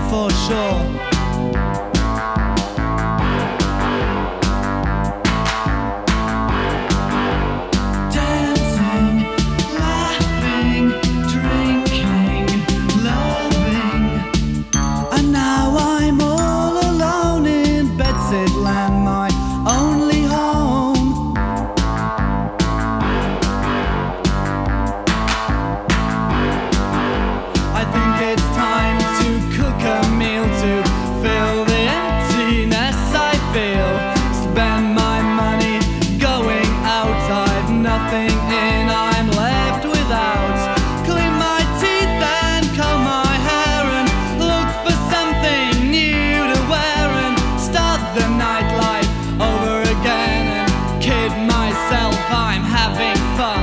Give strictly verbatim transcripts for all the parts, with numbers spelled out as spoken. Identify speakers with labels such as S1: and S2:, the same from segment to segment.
S1: for sure.
S2: Land, my only home.
S1: I think it's time to cook a meal to fill the emptiness I feel. Spend my money going out, I've nothing in, I'm left without. Clean my teeth and comb my hair and look for something new to wear and start the nightlife over again and kid myself I'm having fun.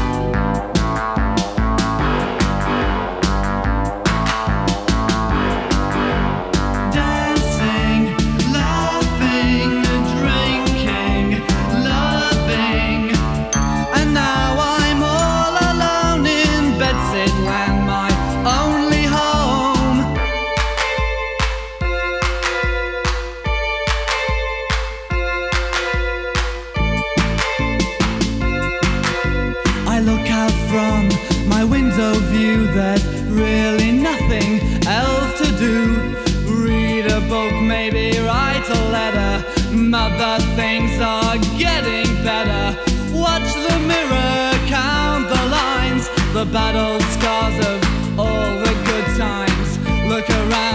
S1: Dancing, laughing, drinking, loving, and now I'm all alone in Bedsidland, my only home. I look out from my window view, there's really nothing else to do. Read a book, maybe write a letter. Mother, things are getting better. Watch the mirror, count the lines, the battle scars of all the good times. Look around